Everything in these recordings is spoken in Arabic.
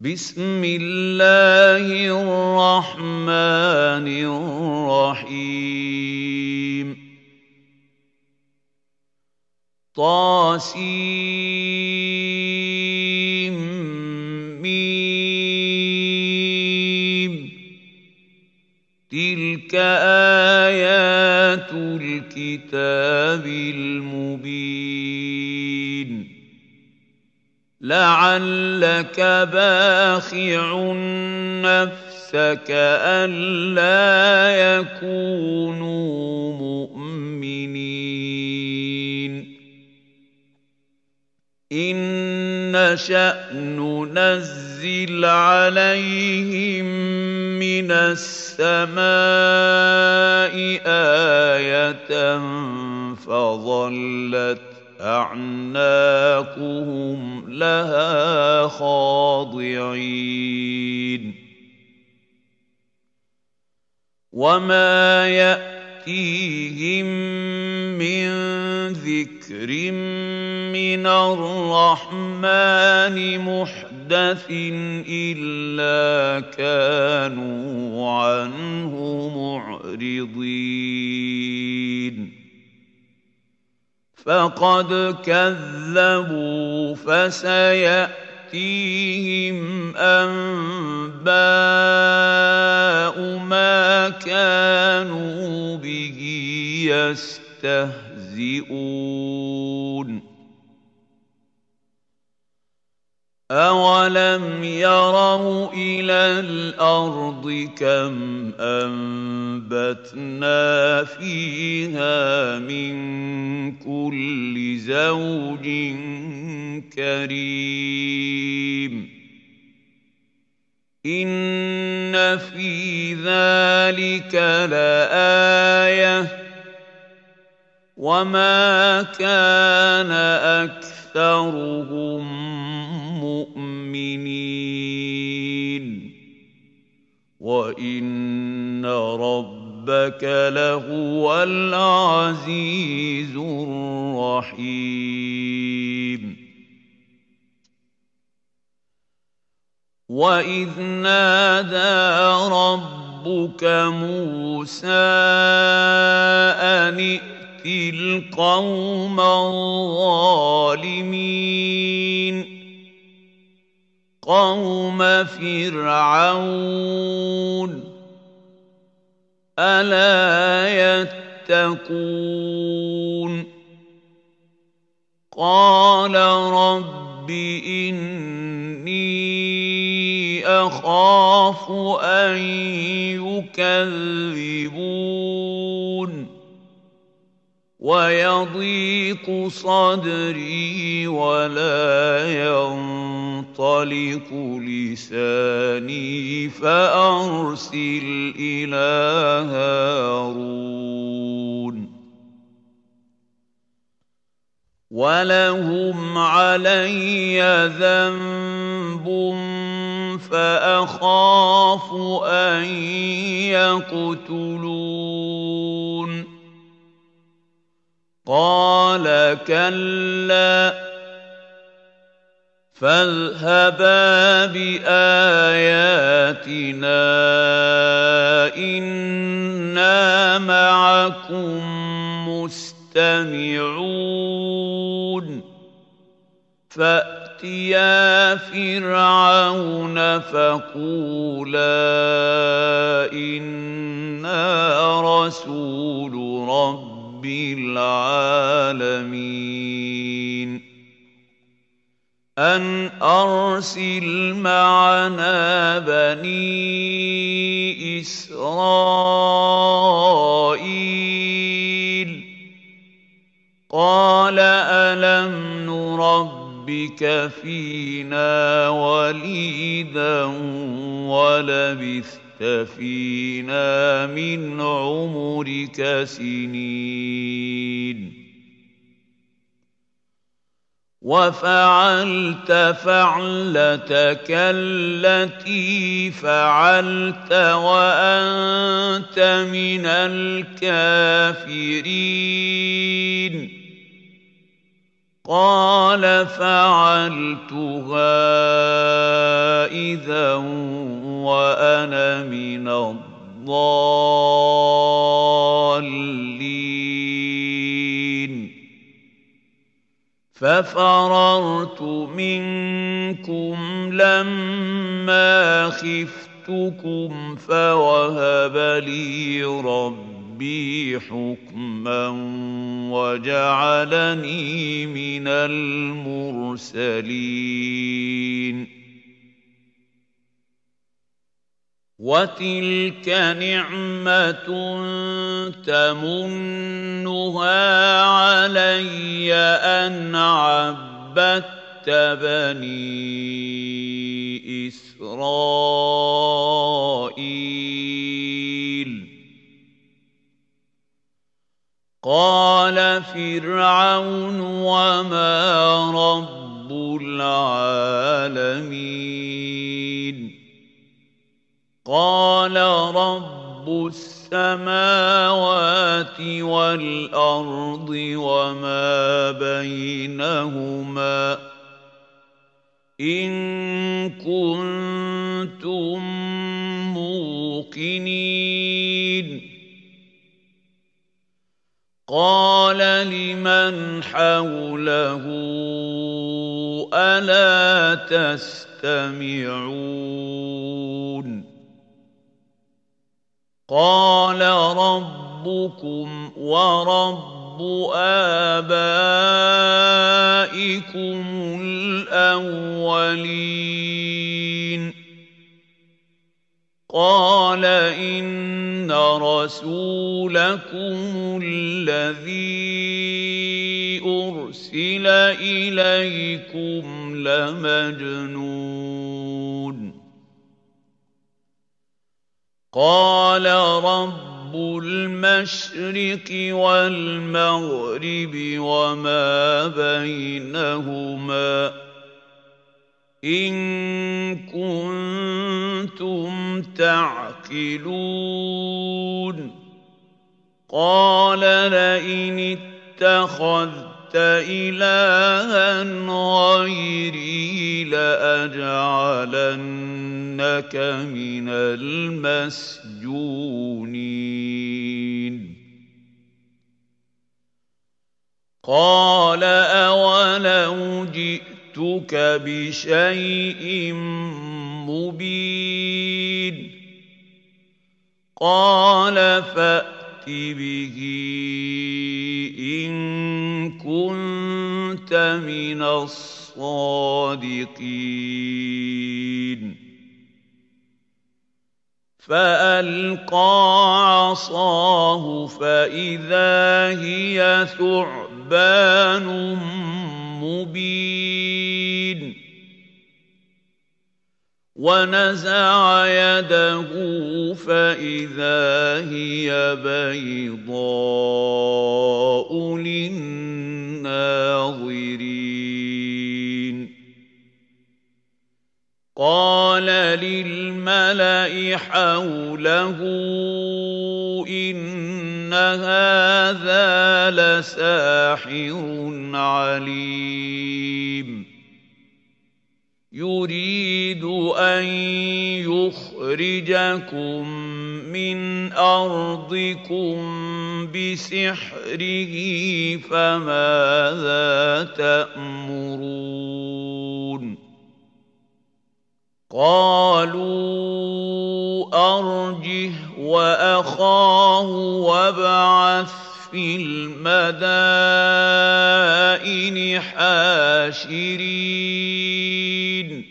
بسم الله الرحمن الرحيم طاسيم تلك آيات الكتاب المبين لعلك باخع نفسك ألا يكونوا مؤمنين إن نشأ ننزل عليهم من السماء آية فظلت أعناقهم لها خاضعين وما يأتيهم من ذكر من الرحمن محدث إلا كانوا عنه معرضين فقد كذبوا فسيأتيهم أنباء ما كانوا به يستهزئون أولم يروا إلى الأرض كم أنبتنا فيها من كل زوج كريم إن في ذلك لآية وما كان أكثرهم مؤمنين وإن ربك لهو العزيز الرحيم وإذ نادى ربك موسى أن ائت القوم الظالمين قوم فرعون ألا يتقون قال رب إني أخاف أن يكذبون ويضيق صدري ولا ينطلق لساني فأرسل إلى هارون ولهم علي ذنب فأخاف أن يقتلون قال كلا فاذهبا بآياتنا إنا معكم مستمعون فأتيا فرعون فقولا إنا رسول رب العالمين أن أرسل معنا بني إسرائيل قال ألم نربك فينا وليدا ولبثت فينا من عمرك سنين وفعلت فعلتك التي فعلت وأنت من الكافرين قال فعلتها إذا إِذًا وَأَنَا مِنَ الضَّالِّينَ فَفَرَرْتُ مِنكُمْ لَمَّا خِفْتُكُمْ فَوَهَبَ لِي رَبِّي حُكْمًا وَجَعَلَنِي مِنَ الْمُرْسَلِينَ وَتِلْكَ نِعْمَةٌ تَمُنُّهَا عَلَيَّ أَنْ عَبَّدتَّ بَنِي إِسْرَائِيلَ قَالَ فِرْعَوْنُ وَمَا رَبُّ الْعَالَمِينَ قَالَ رَبُّ السَّمَاوَاتِ وَالْأَرْضِ وَمَا بَيْنَهُمَا إِن كُنتُم مُّوقِنِينَ قَالَ لِمَنْ حَوْلَهُ أَلَا تَسْتَمِعُونَ قَالَ رَبُّكُمْ وَرَبُّ آبَائِكُمُ الْأَوَّلِينَ قَالَ إِنَّ رَسُولَكُمُ الَّذِي أُرْسِلَ إِلَيْكُمْ لَمَجْنُونٌ قَالَ رَبُّ الْمَشْرِقِ وَالْمَغْرِبِ وَمَا بَيْنَهُمَا إِن كُنتُمْ تَعْقِلُونَ قَالَ لَئِنِ اتَّخَذْتَ إِلَٰهًا غَيْرِي لَأَجْعَلَنَّكَ مِنَ الْمَسْجُونِينَ قَالَ أَوَلَوْ جِئْتُكَ بِشَيْءٍ مُّبِينٍ قَالَ فَأْتِ بِهِ إِن كُنتَ مِنَ الصَّادِقِينَ فَأَلْقَىٰ عَصَاهُ فَإِذَا هِيَ ثُعْبَانٌ مُّبِينٌ وَنَزَعَ يَدَهُ فَإِذَا هِيَ بَيْضَاءُ لِلنَّاظِرِينَ قَالَ لِلْمَلَإِ حَوْلَهُ إِنَّ هَٰذَا لَسَاحِرٌ عَلِيمٌ يُرِيدُ أَن يُخْرِجَكُم مِّنْ أَرْضِكُم بِسِحْرِهِ فَمَاذَا تَأْمُرُونَ قَالُوا أَرْجِهْ وَأَخَاهُ وَابْعَثْ فِي الْمَدَائِنِ حَاشِرِينَ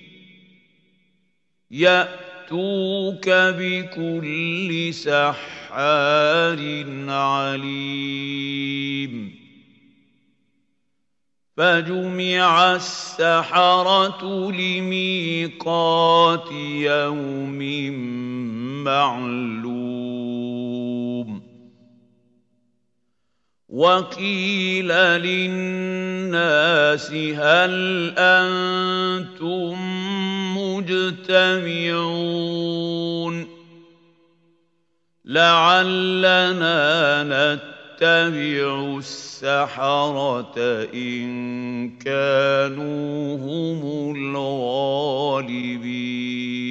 يَأْتُوكَ بِكُلِّ سَحَّارٍ عَلِيمٍ فَجُمِعَ السَّحَرَةُ لِمِيقَاتِ يَوْمٍ مَّعْلُومٍ وَقِيلَ لِلنَّاسِ هَلْ أَنتُم مُّجْتَمِعُونَ لَعَلَّنَا نَتَّبِعُ السَّحَرَةَ إِن كَانُوا هُمُ الْغَالِبِينَ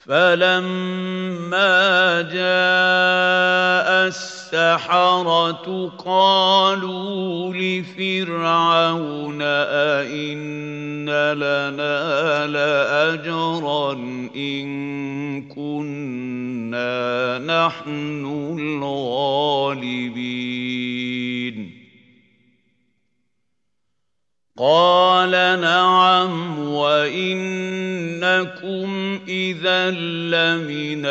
فَلَمَّا جَاءَ السَّحَرَةُ قَالُوا لِفِرْعَوْنَ أَئِنَّ لَنَا لَأَجْرًا إِن كُنَّا نَحْنُ الْغَالِبِينَ قَالَ نَعَمْ وَإِنَّكُمْ إِذًا لَّمِنَ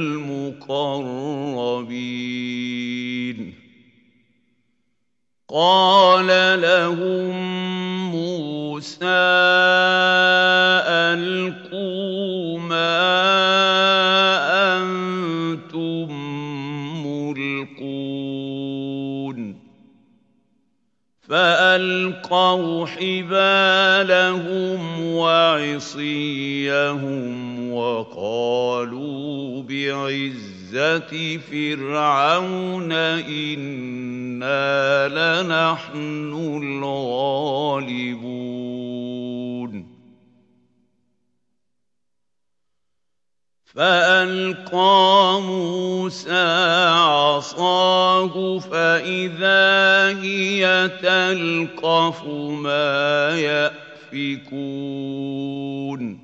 الْمُقَرَّبِينَ قَالَ لَهُم مُّوسَىٰ أَلْقُوا مَا أَنتُم مُّلْقُونَ فَأَلْقَوْا حِبَالَهُمْ وَعِصِيَّهُمْ وَقَالُوا بِعِزَّةِ فِرْعَوْنَ إِنَّا لَنَحْنُ الْغَالِبُونَ فَأَلْقَىٰ مُوسَىٰ عَصَاهُ فَإِذَا هِيَ تَلْقَفُ مَا يَأْفِكُونَ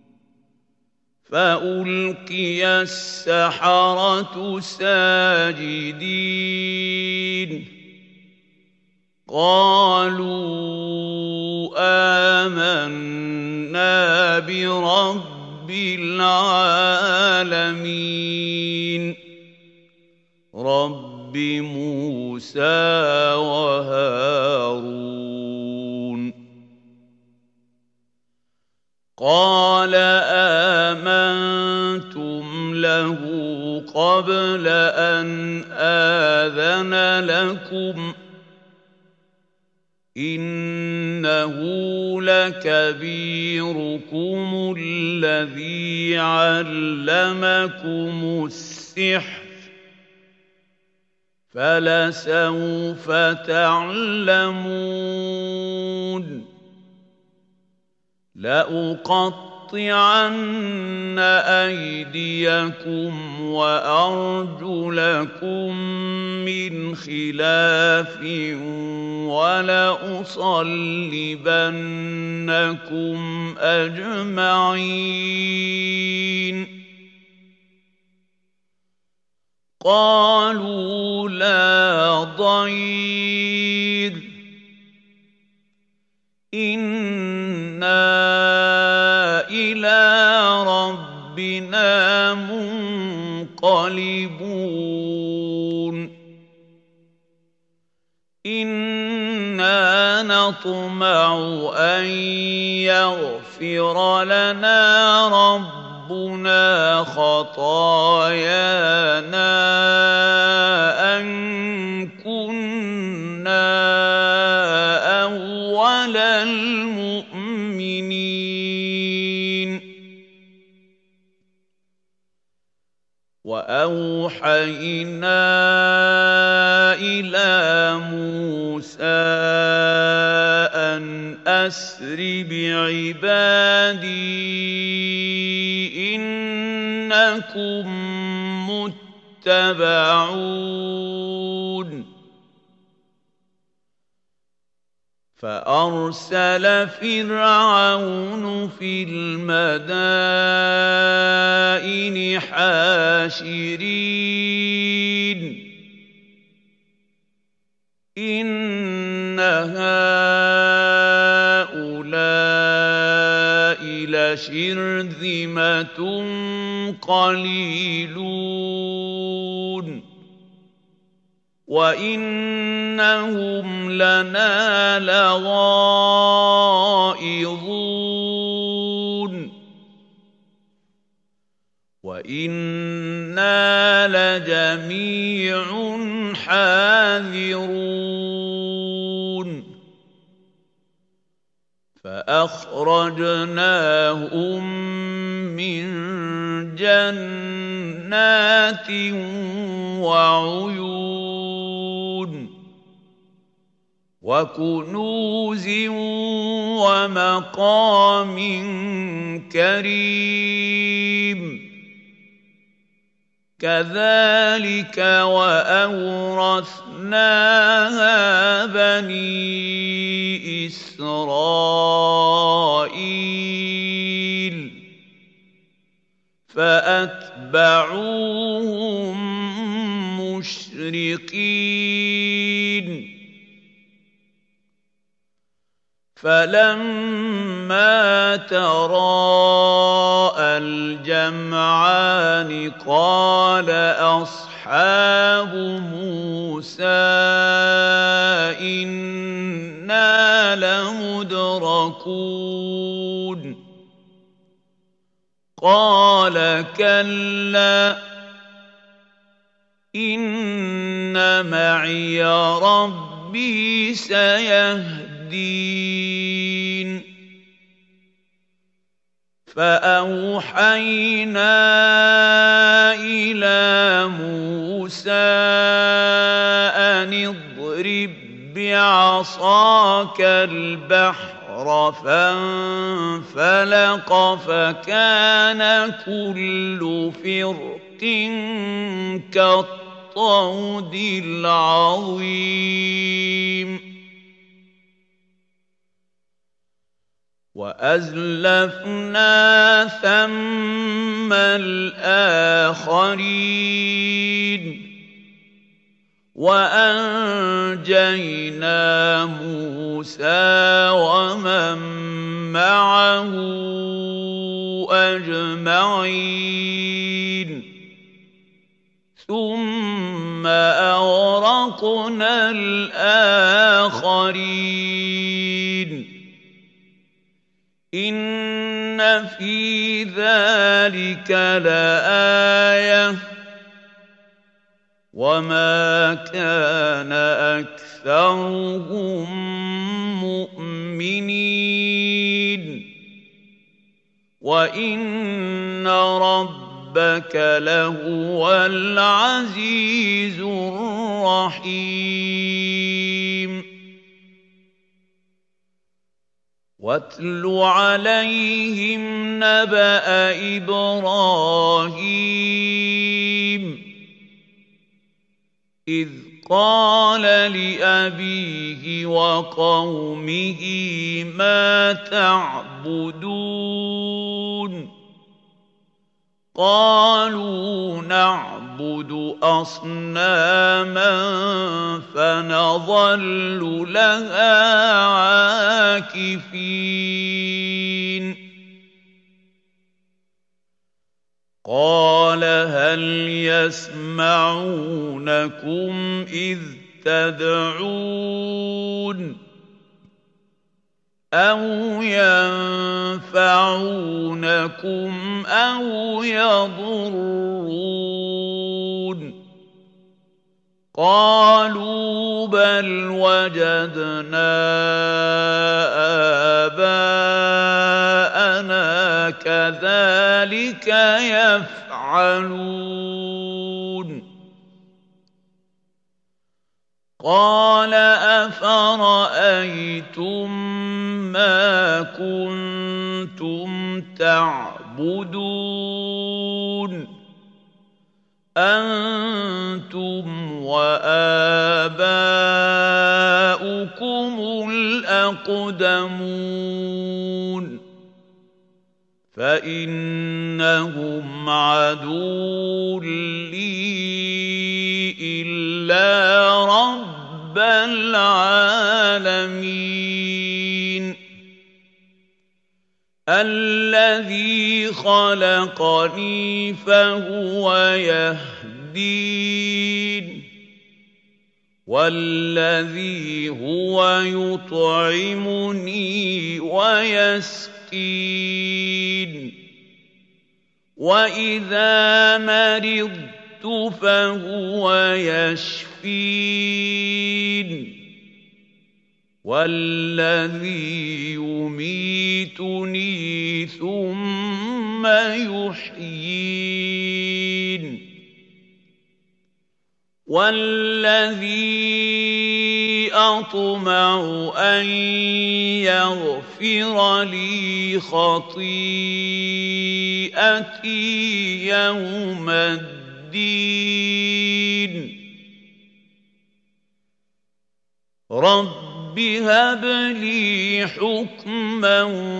فَأُلْقِيَ السَّحَرَةُ سَاجِدِينَ قَالُوا آمَنَّا بِرَبِّ العالمين رب موسى وهارون قال آمنتم له قبل أن آذن لكم إنه لكبيركم الذي علمكم السحر فلسوف تعلمون لأقطعن أيديكم وأرجلكم من خلاف ولأصلبنكم أجمعين قالوا لا ضير إنا إلى ربنا منقلبون إنا نطمع أن يغفر لنا ربنا خطايانا أن كنا أول المؤمنين وأوحينا إلى موسى أن أسر بعبادي إنكم متبعون فأرسل فرعون في المدائن حاشرين إن هؤلاء لشرذمة قليلون وإنهم لنا لغائظون وإنا لجميع حاذرون فأخرجناهم من جنات وعيون وكنوز ومقام كريم كذلك وأورثناها بني إسرائيل فأتبعوهم مشرقين فلما تراءى الجمعان قال أصحاب موسى إنا لمدركون قال كلا إن معي ربي سيهدين فأوحينا إلى موسى أن اضرب بعصاك البحر فانفلق فكان كل فرق كالطود العظيم وأزلفنا ثم الآخرين وأنجينا موسى ومن معه أجمعين ثم أغرقنا الآخرين إن في ذلك لآية وما كان أكثرهم مؤمنين وإن ربك لهو العزيز الرحيم واتل عليهم نبأ إبراهيم إذ قال لأبيه وقومه ما تعبدون قالوا نعبد أصناما فنظل لها عاكفين قال هل يسمعونكم إذ تدعون أو ينفعونكم أو يضرون قالوا بل وجدنا آباءنا كذلك يفعلون قال أفرأيتم ما كنتم تعبدون أنتم وآباؤكم الأقدمون فإنهم عدو لي إلا رب العالمين الذي خلقني فهو يهدين والذي هو يطعمني ويسقين وإذا مرضت فهو يشفين والذي يميتني ثم يحيين والذي أطمع أن يغفر لي خطيئتي يوم الدين الدِّينِ رَبِّ هَبْ لِي حُكْمًا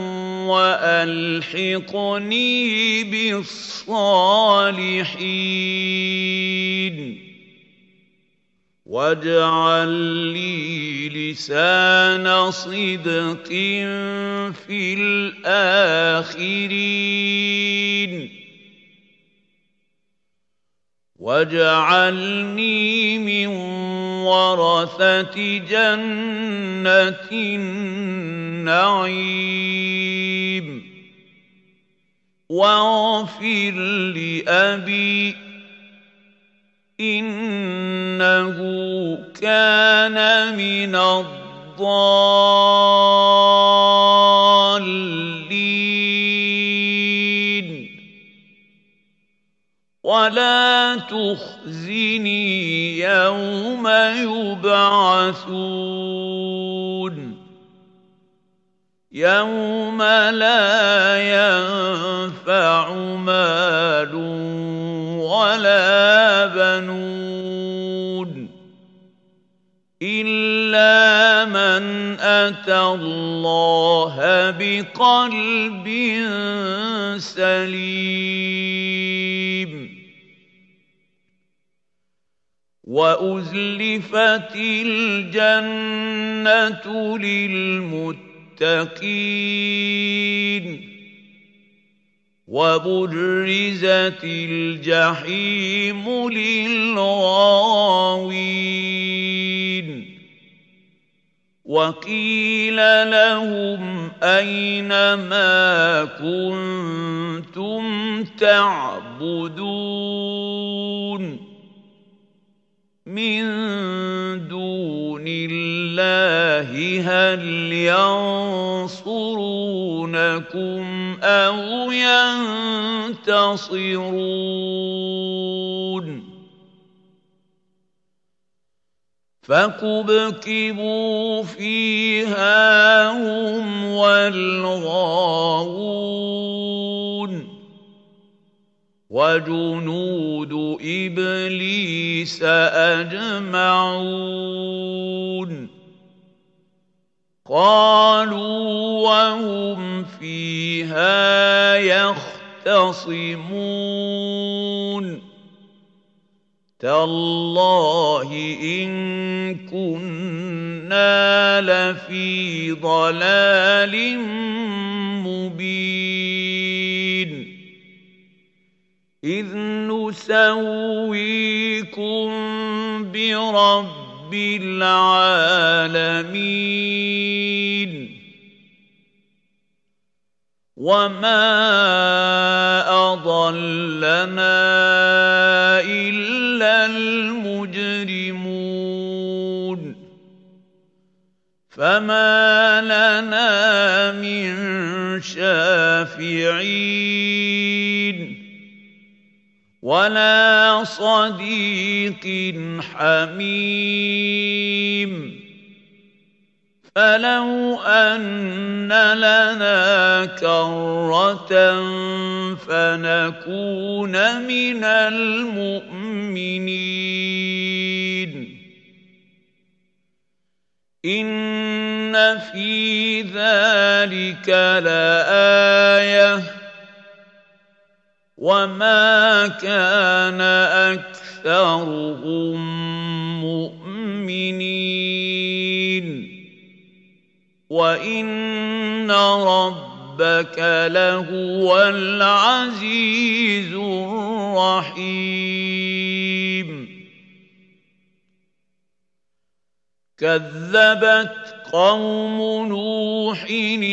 وَأَلْحِقْنِي بِالصَّالِحِينَ وَاجْعَل لِّي لِسَانَ صِدْقٍ فِي الْآخِرِينَ وَاجْعَلْنِي مِن وَرَثَةِ جَنَّةِ النَّعِيمِ وَاغْفِرْ لِأَبِي إِنَّهُ كَانَ مِنَ الضَّالِّينَ وَلَا تُخْزِنِي يَوْمَ يُبْعَثُونَ يَوْمَ لَا يَنفَعُ مَالٌ وَلَا بَنُونَ إِلَّا مَنْ أَتَى اللَّهَ بِقَلْبٍ سَلِيمٍ وَأُزْلِفَتِ الْجَنَّةُ لِلْمُتَّقِينَ وَبُرِّزَتِ الْجَحِيمُ لِلْغَاوِينَ وَقِيلَ لَهُمْ أَيْنَ مَا كُنتُمْ تَعْبُدُونَ مِن دُونِ اللَّهِ هَلْ يَنصُرُونَكُمْ أَوْ يَنتَصِرُونَ فَكُبْكِبُوا فِيهَا هُمْ وَالْغَاوُونَ وَجُنُودُ إِبْلِيسَ أَجْمَعُونَ قَالُوا وَهُمْ فِيهَا يَخْتَصِمُونَ تَاللَّهِ إِن كُنَّا لَفِي ضَلَالٍ مُّبِينٍ إِذْ نُسَوِّيكُم بِرَبِّ الْعَالَمِينَ وَمَا أَضَلَّنَا إِلَّا الْمُجْرِمُونَ فَمَا لَنَا مِن شَافِعِينَ وَلَا صَدِيقٍ حَمِيمٍ فَلَوْ أَنَّ لَنَا كَرَّةً فَنَكُونَ مِنَ الْمُؤْمِنِينَ إِنَّ فِي ذَلِكَ لَآيَةً وَمَا كَانَ أَكْثَرُهُم مُّؤْمِنِينَ وَإِنَّ رَبَّكَ لَهُوَ الْعَزِيزُ الرَّحِيمُ كَذَّبَتْ قَوْمُ نُوحٍ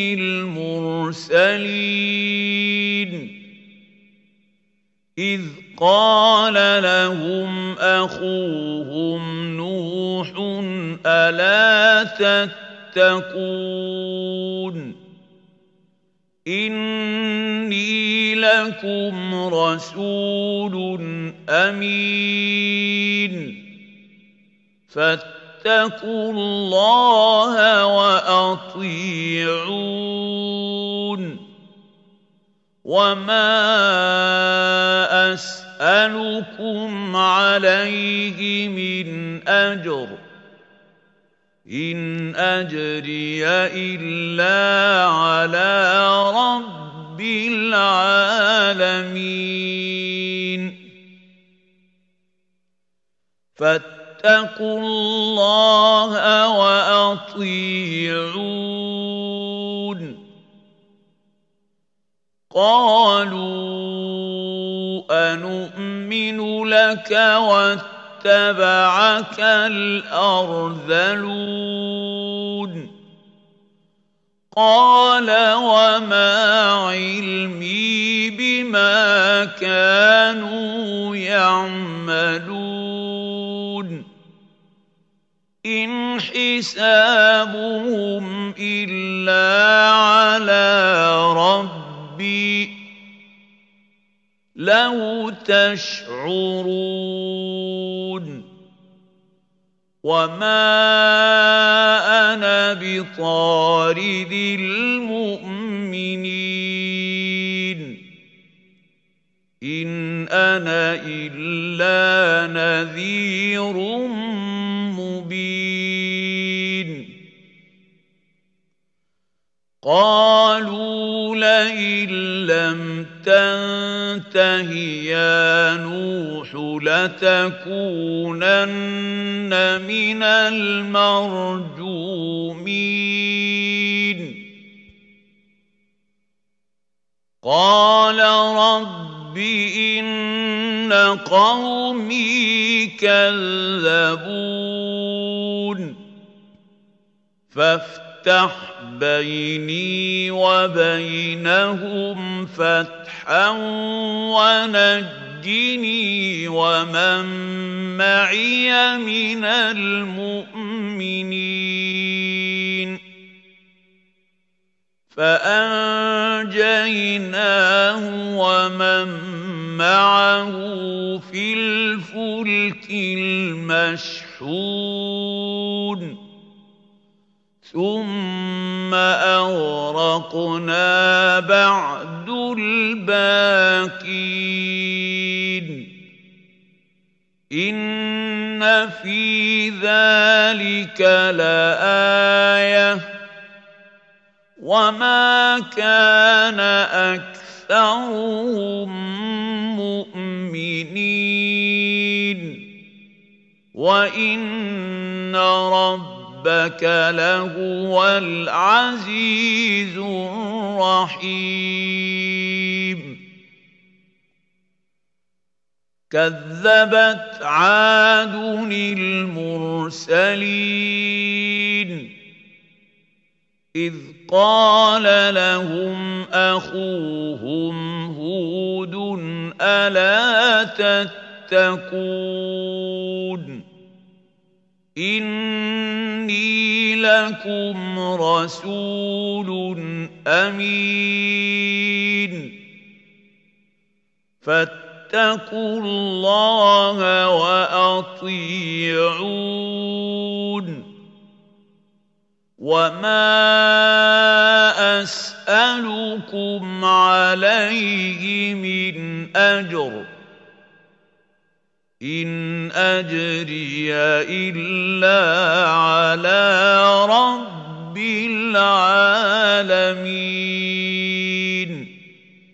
الْمُرْسَلِينَ إِذْ قَالَ لَهُمْ أَخُوهُمْ نُوحٌ أَلَا تَتَّقُونَ إِنِّي لَكُمْ رَسُولٌ أَمِينٌ فَاتَّقُوا اللَّهَ وَأَطِيعُونِ وَمَا أَسْأَلُكُمْ أسألكم عليه من أجر إن أجري إلا على رب العالمين فاتقوا الله وأطيعون قالوا أنؤمن لك واتبعك الأرذلون قال وما علمي بما كانوا يعملون إن حسابهم إلا على ربي لو تشعرون وما أنا بطارد المؤمنين إن أنا إلا نذير مبين قالوا لئن لم تنته يا نوح لتكونن من المرجومين قال رب إن قومي كذبون فافتح بيني وبينهم فتحا ونجني ومن معي من المؤمنين فأنجيناه ومن معه في الفلك المشحون ثم أغرقنا بعد الباقين إن في ذلك لآية وما كان أكثرهم مؤمنين وإن ربك لهو العزيز الرحيم كذبت عاد المرسلين إذ قال لهم أخوهم هود ألا تتقون إني لكم رسول أمين فاتقوا الله وأطيعون وما أسألكم عليه من أجر إن أجري إلا على رب العالمين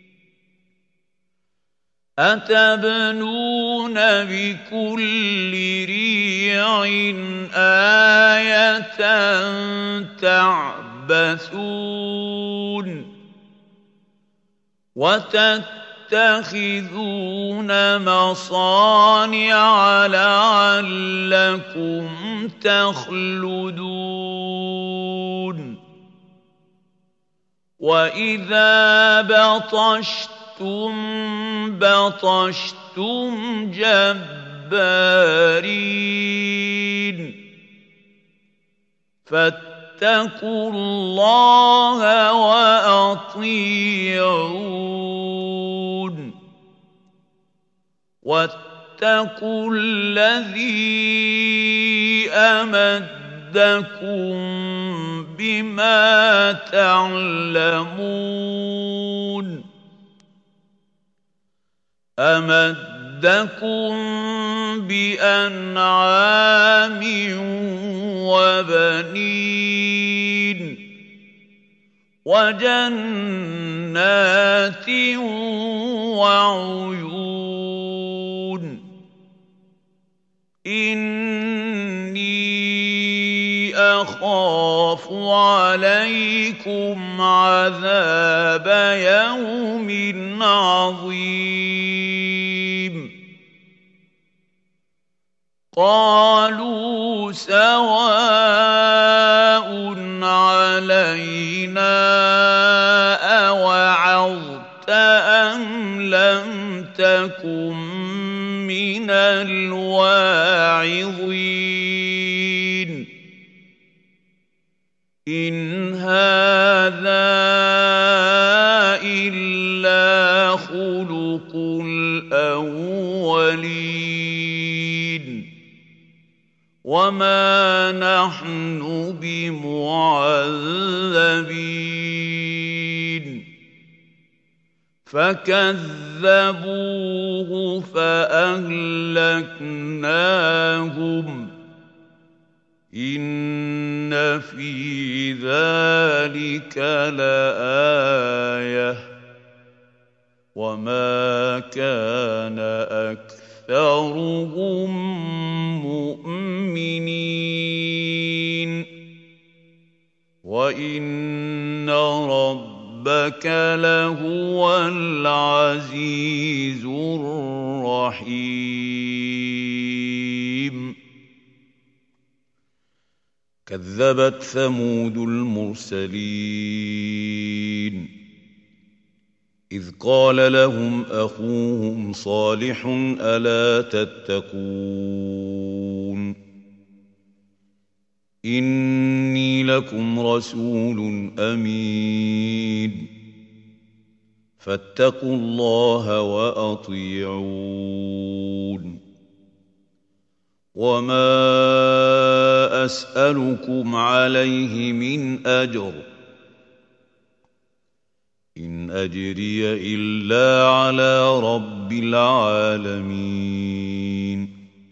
أتبنون بكل ريع آية تعبثون وتتخذون مصانع لعلكم تخلدون وإذا بطشتم جبارين فاتقوا الله وأطيعون واتقوا الذي أمدكم بما تعلمون أمدكم أَمَدَّكُم بِأَنْعَامٍ وَبَنِينَ وَجَنَّاتٍ وَعُيُونٍ إِنِّي أَخَافُ عَلَيْكُمْ عَذَابَ يَوْمٍ عَظِيمٍ قَالُوا سَوَاءٌ عَلَيْنَا أَوَعَظْتَ أَمْ لَمْ تَكُن مِّنَ الْوَاعِظِينَ إِنْ هَٰذَا إِلَّا خُلُقُ الْأَوَّلِينَ وَمَا نَحْنُ بِمُعَذَّبِينَ فَكَذَّبُوهُ فَأَهْلَكْنَاهُمْ إِنَّ فِي ذَٰلِكَ لَآيَةً وَمَا كَانَ أَكْثَرُهُم مُّؤْمِنِينَ وَإِنَّ رَبَّكَ لَهُوَ الْعَزِيزُ الرَّحِيمُ كَذَّبَتْ ثَمُودُ الْمُرْسَلِينَ إِذْ قَالَ لَهُمْ أَخُوهُمْ صَالِحٌ أَلَا تَتَّقُونَ إِنِّي لَكُمْ رَسُولٌ أَمِينٌ فَاتَّقُوا اللَّهَ وَأَطِيعُونِ وَمَا أَسْأَلُكُمْ عَلَيْهِ مِنْ أَجْرٍ إِنْ أَجْرِيَ إِلَّا عَلَىٰ رَبِّ الْعَالَمِينَ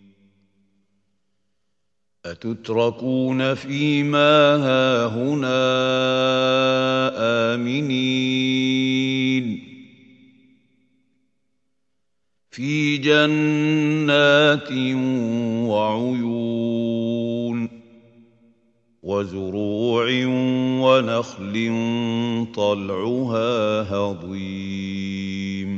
أَتُتْرَكُونَ فِيمَا هَاهُنَا آمِنِينَ فِي جَنَّاتٍ وَعُيُونٍ وَزُرُوعٍ وَنَخْلٍ طَلْعُهَا هَضِيمٌ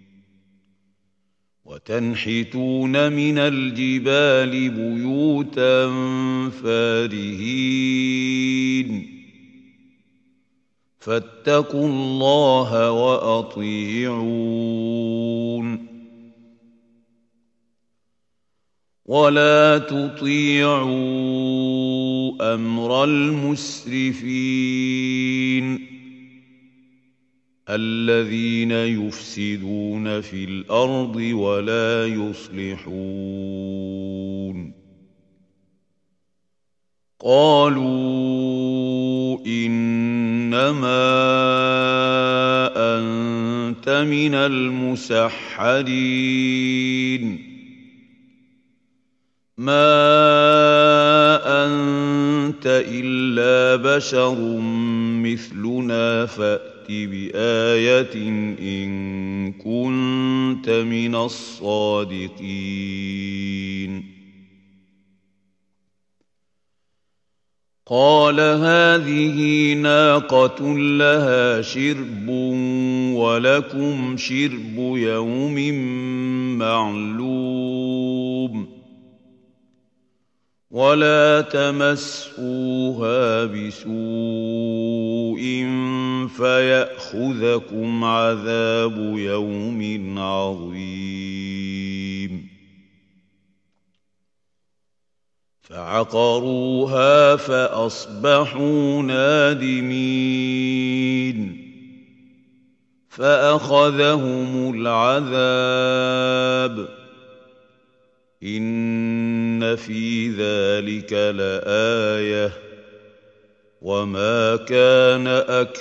وَتَنْحِتُونَ مِنَ الْجِبَالِ بُيُوتًا فَارِهِينَ فَاتَّقُوا اللَّهَ وَأَطِيعُونِ وَلَا تُطِيعُوا أَمْرَ الْمُسْرِفِينَ الَّذِينَ يُفْسِدُونَ فِي الْأَرْضِ وَلَا يُصْلِحُونَ قَالُوا إِنَّمَا أَنتَ مِنَ الْمُسَحَّرِينَ مَا أَنتَ إِلَّا بَشَرٌ مِّثْلُنَا فَأْتِ بِآيَةٍ إِن كُنتَ مِنَ الصَّادِقِينَ قَالَ هَٰذِهِ نَاقَةٌ لَّهَا شِرْبٌ وَلَكُمْ شِرْبُ يَوْمٍ مَّعْلُومٍ وَلَا تَمَسُّوهَا بِسُوءٍ فَيَأْخُذَكُمْ عَذَابُ يَوْمٍ عَظِيمٍ فَعَقَرُوهَا فَأَصْبَحُوا نَادِمِينَ فَأَخَذَهُمُ الْعَذَابُ إِنَّ فِي ذَلِكَ لَآيَةً وَمَا كَانَ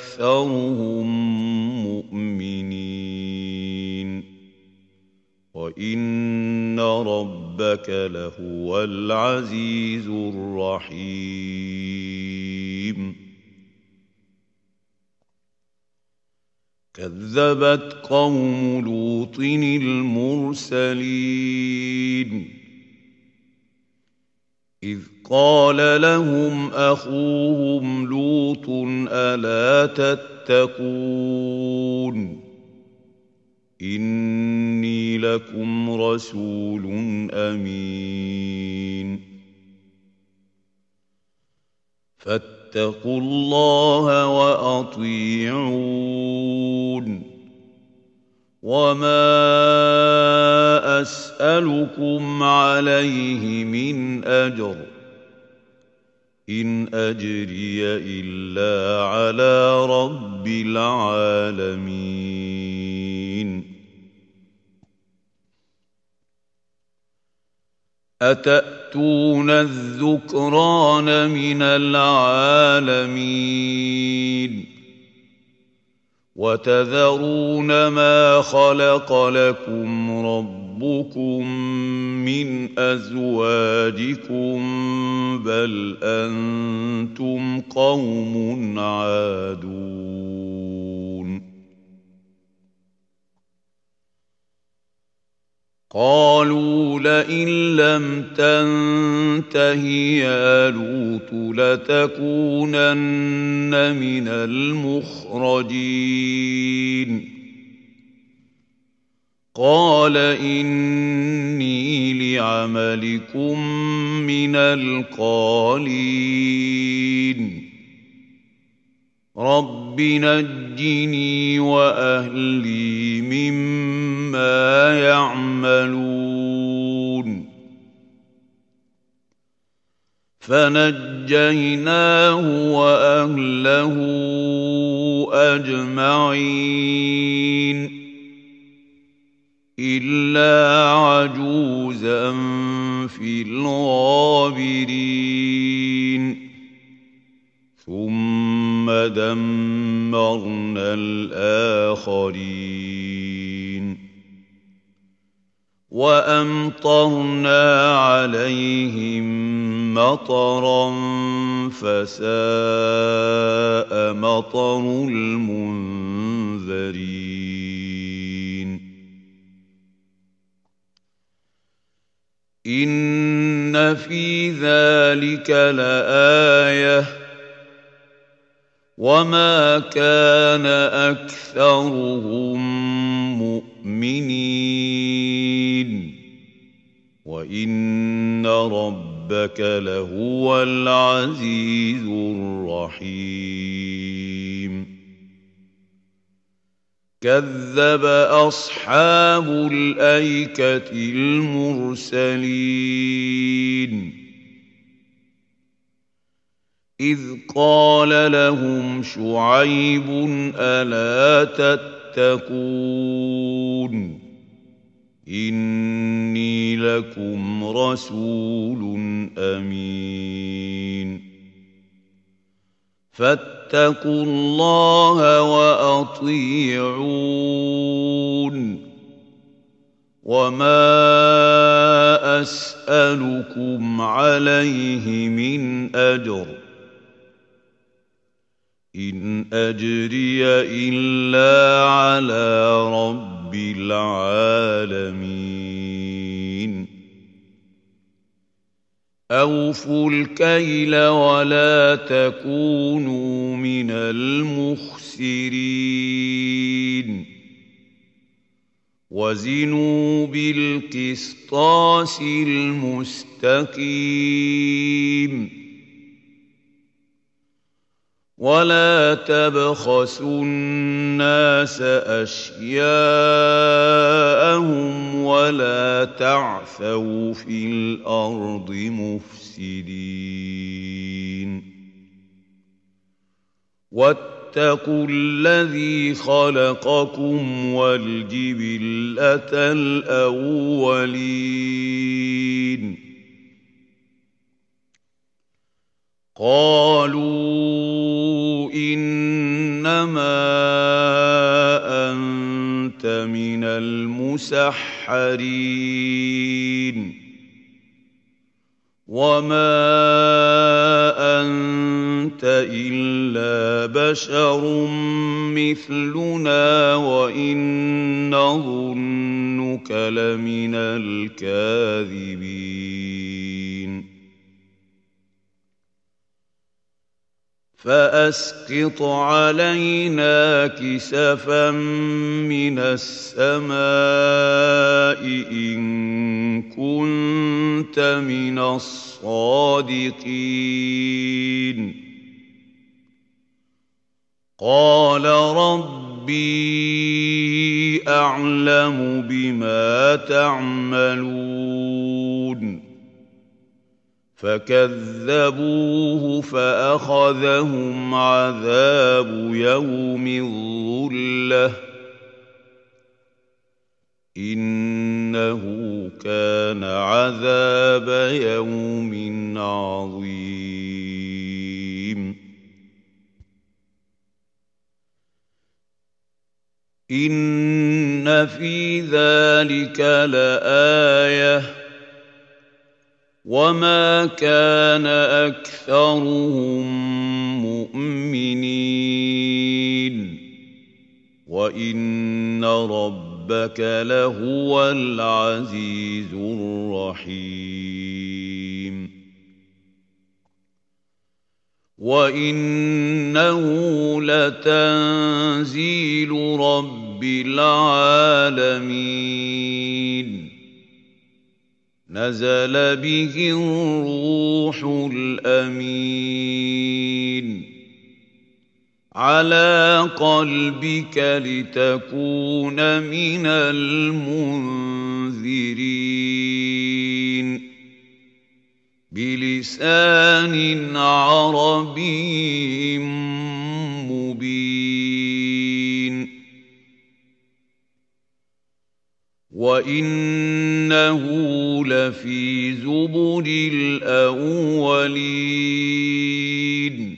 أَكْثَرُهُم مُّؤْمِنِينَ وَإِنَّ وإن ربك لهو العزيز الرحيم. كذبت قوم لوط المرسلين إذ قال لهم أخوهم لوط ألا تتقون إني لكم رسول أمين فاتقوا الله وأطيعون وما أسألكم عليه من أجر إن أجري إلا على رب العالمين. أتأتون الذكران من العالمين وتذرون ما خلق لكم ربكم من أزواجكم بل أنتم قوم عادون. قالوا لئن لم تنته يا لوط لتكونن من المخرجين. قال إني لعملكم من القالين رب نجني وأهلي مما يعملون. فنجيناه وأهله أجمعين إلا عجوزا في الغابرين. ثم دمرنا الآخرين وأمطرنا عليهم مطرا فساء مطر المنذرين. إن في ذلك لآية وما كان أكثرهم مؤمنين وإن ربك لهو العزيز الرحيم. كذب أصحاب الأيكة المرسلين إذ قال لهم شعيب ألا تتقون إني لكم رسول أمين فاتقوا الله وأطيعون وما أسألكم عليه من أجر إن أجري إلا على رب العالمين. أوفوا الكيل ولا تكونوا من المخسرين وزنوا بالقسطاس المستقيم ولا تبخسوا الناس أشياءهم ولا تعثوا في الأرض مفسدين. واتقوا الذي خلقكم والجبلة الأولين. قالوا إنما أنت أنت من المسحرين وما أنت إلا بشر مثلنا وإن نظنك لمن الكاذبين فأسقط علينا كسفا من السماء إن كنت من الصادقين قال ربي أعلم بما تعملون فكذبوه فأخذهم عذاب يوم الظلة إنه كان عذاب يوم عظيم إن في ذلك لآية وما كان أكثرهم مؤمنين وإن ربك لهو العزيز الرحيم وإنه لتنزيل رب العالمين نزل به الروح الأمين على قلبك لتكون من المنذرين بلسان عربي مبين وإنه لفي زبر الأولين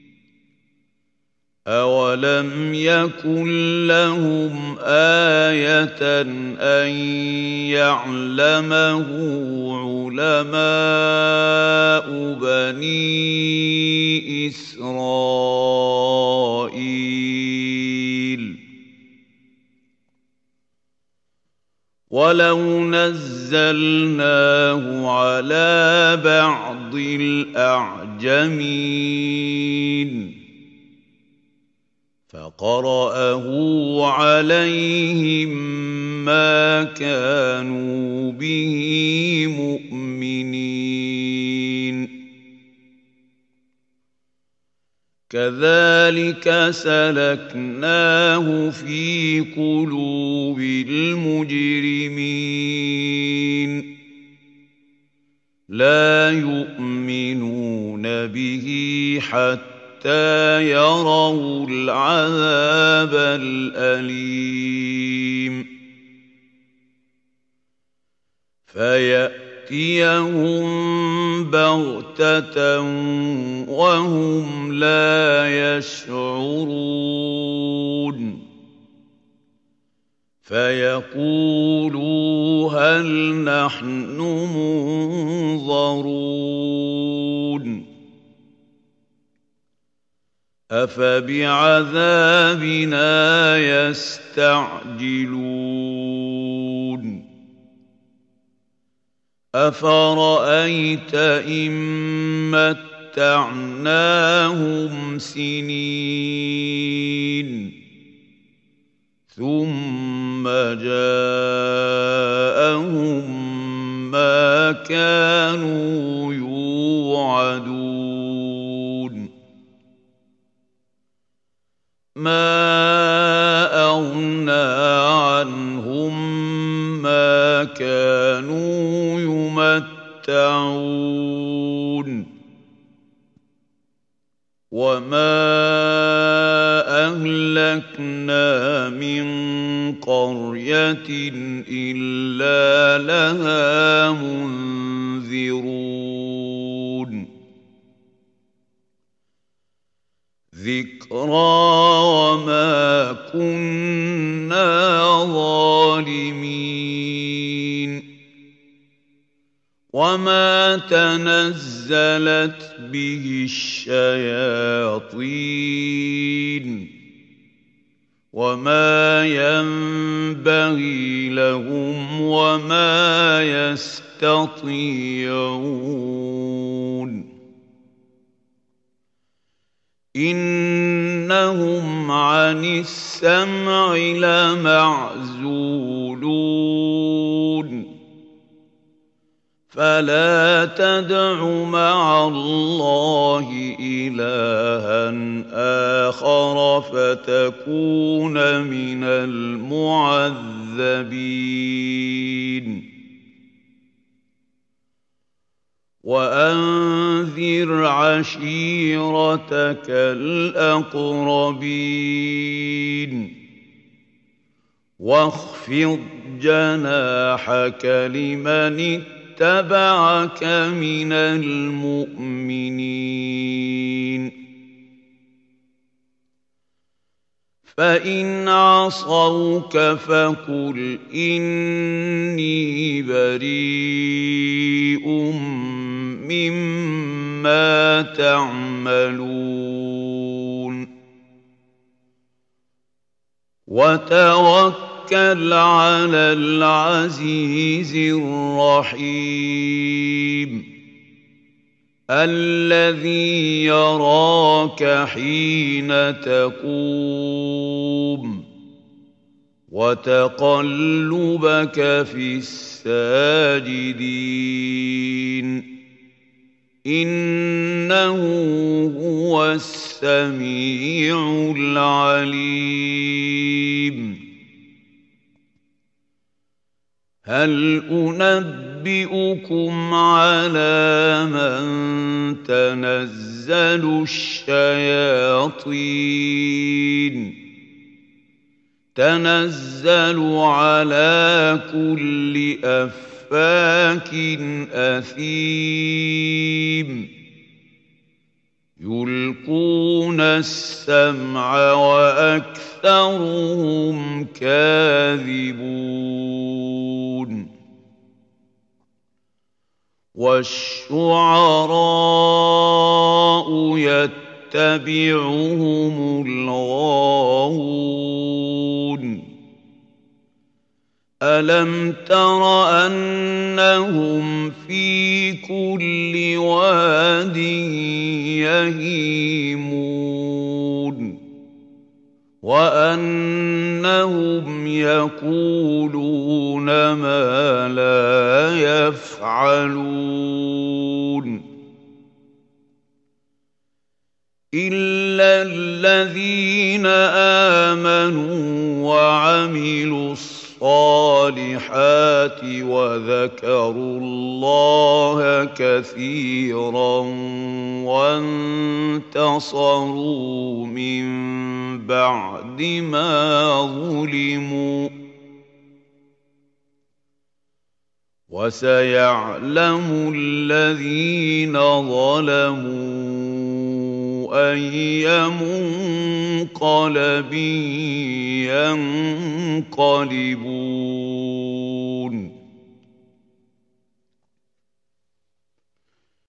أولم يكن لهم آية أن يعلمه علماء بني إسرائيل ولو نزلناه على بعض الأعجمين فقرأه عليهم ما كانوا به مؤمنين كذلك سلكناه في قلوب المجرمين لا يؤمنون به حتى يروا العذاب الأليم فيأتيهم بغتة وهم لا يشعرون فيقولوا هل نحن منظرون أفبعذابنا يستعجلون أفرأيت إن متعناهم سنين ثم جاءهم ما كانوا يوعدون ما أغنى عنهم ما كانوا يمتعون وما أهلكنا من قرية إلا لها منذرون الذِّكْرَىٰ وَمَا كُنَّا ظَالِمِينَ وَمَا تَنَزَّلَتْ بِهِ الشَّيَاطِينُ وَمَا يَنبَغِي لَهُمْ وَمَا يَسْتَطِيعُونَ إِنَّهُمْ عَنِ السَّمْعِ لَمَعْزُولُونَ فَلَا تَدْعُ مَعَ اللَّهِ إِلَٰهًا آخَرَ فَتَكُونَ مِنَ الْمُعَذَّبِينَ وَأَنذِرْ عَشِيرَتَكَ الْأَقْرَبِينَ وَاخْفِضْ جَنَاحَكَ لِمَنِ اتَّبَعَكَ مِنَ الْمُؤْمِنِينَ فَإِنْ عَصَوْكَ فَقُلْ إِنِّي بَرِيءٌ مِّمَّا تَعْمَلُونَ وَتَوَكَّلْ عَلَى الْعَزِيزِ الرَّحِيمِ الَّذِي يَرَاكَ حِينَ تَقُومُ وَتَقَلُّبَكَ فِي السَّاجِدِينَ إِنَّهُ هُوَ السَّمِيعُ الْعَلِيمُ هَلْ أُنَبِّئُكُمْ عَلَىٰ مَن تَنَزَّلُ الشَّيَاطِينُ تَنَزَّلُ عَلَىٰ كُلِّ أَفَّاكٍ أَثِيمٍ يُلْقُونَ السَّمْعَ وَأَكْثَرُهُمْ كَاذِبُونَ وَالشُّعَرَاءُ يَتَّبِعُهُمُ الْغَاوُونَ أَلَمْ تَرَ أَنَّهُمْ فِي كُلِّ وَادٍ يَهِيمُونَ وَأَنَّهُمْ يَقُولُونَ مَا لَا يَفْعَلُونَ إِلَّا الَّذِينَ آمَنُوا وَعَمِلُوا الصَّالِحَاتِ وَذَكَرُوا اللَّهَ كَثِيرًا وَانتَصَرُوا مِن بَعْدِ مَا ظُلِمُوا وَسَيَعْلَمُ الَّذِينَ ظَلَمُوا أَيَّ مُنقَلَبٍ يَنقَلِبُونَ